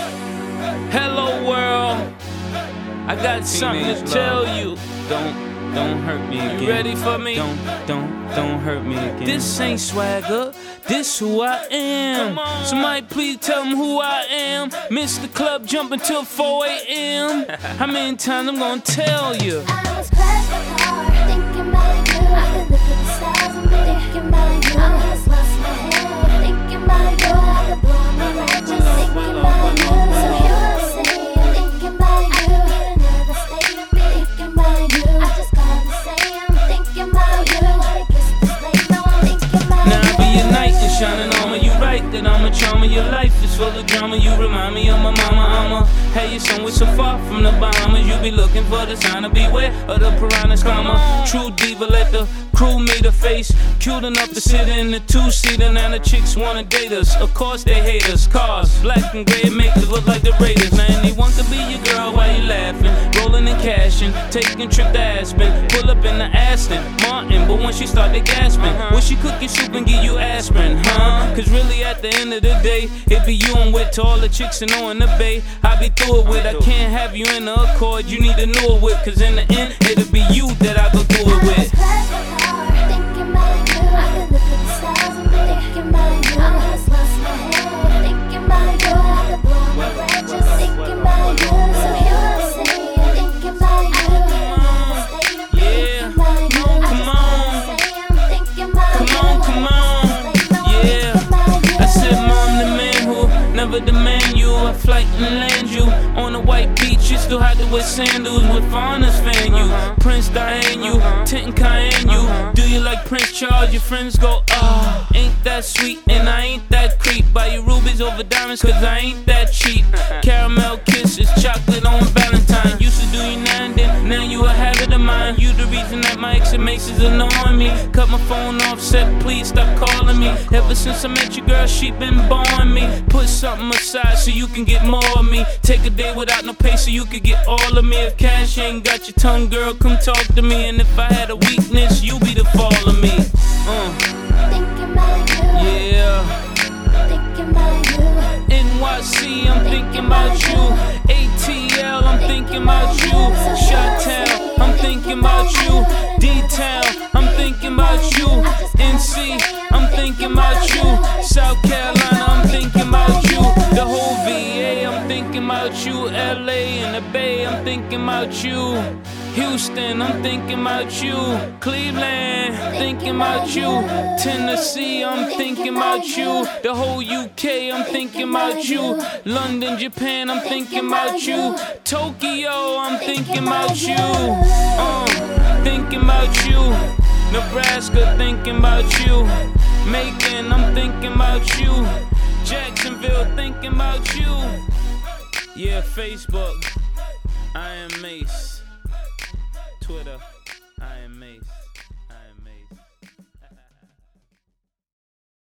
Hello world, I got something to tell you. Don't hurt me again. You ready for me? Don't hurt me again. This ain't swagger, this who I am. Somebody please tell them who I am. Miss the club jumping till 4 a.m. How many times I'm gonna tell you? I was crashing hard, thinking about you. I could look at the stars and be thinking about you. I was lost my head, thinking about you. I could blow my mind just thinking about you. So here I say, I'm thinking about you. I could get another state and be thinking about you. I just gotta say, I'm thinking about you. I guess this late, no, I'm thinking about you. Now I be your knight and shining armor. You right that I'm a charmer. Your life is full of drama. You remind me of my mama. I'ma have you somewhere so far from the Bahamas. You be looking for the sign to beware of the piranhas. Karma. True diva, let the crew meet a face. Cute enough to sit in the two-seater. Now the chicks wanna date us. Of course they hate us. Cars, black and gray, make us look like the Raiders. Now anyone could be your girl while you laughing, rolling and cashing, taking a trip to Aspen. Pull up in the Aston Martin, but once she start to gasping, will she cook your soup and give you aspirin, huh? Cause really at the end of the day, it be you I'm with. To all the chicks and know in the bay, I be through it with. I can't have you in the Accord, you need to know it with. Cause in the end, it'll be you that I go through it with. Thinking about you, I could look at the stars and be thinking about you. I was lost my head, thinking about you. I could blow my breath just thinking about you. So here I say, thinking about you. Yeah, come on, yeah. I said, Mom, the man who never demand you. I flight and land you on a white beach. You still had to wear sandals with fathers fan you. Prince Diane you, Tintin Cayenne you. Do you like Prince Charles? Your friends go, ah, ain't that sweet? And I ain't that creep. Buy you rubies over diamonds, cause I ain't that cheap. Caramel kisses, chocolate on Valentine. Used to do you now and then, now you a habit of mine. You the reason that my ex is annoying me. Cut my phone off, said please stop calling me. Ever since I met you, girl, she been boring me. Put something aside so you can get more of me. Take a day without no pay so you can get all of me. If cash ain't got your tongue, girl, come talk to me. And if I had a weakness, you be the fall of me. Thinking about you. Yeah. Thinking about you. NYC, I'm thinking about you. ATL, I'm thinking about you. Chi-Town, I'm thinking about you. D-Town, I'm thinking about you. NC, I'm thinking about you. South Carolina, I'm thinking about you. The whole VA, I'm thinking about you. LA and the Bay, I'm thinking about you. Houston, I'm thinking about you. Cleveland, thinking about you. Tennessee, I'm thinking about you. The whole UK, I'm thinking about you. London, Japan, I'm thinking about you. Tokyo, I'm thinking about you. Thinking about you. Nebraska, thinking about you. Macon, I'm thinking about you. Jacksonville, thinking about you. Yeah, Facebook, I am Mace.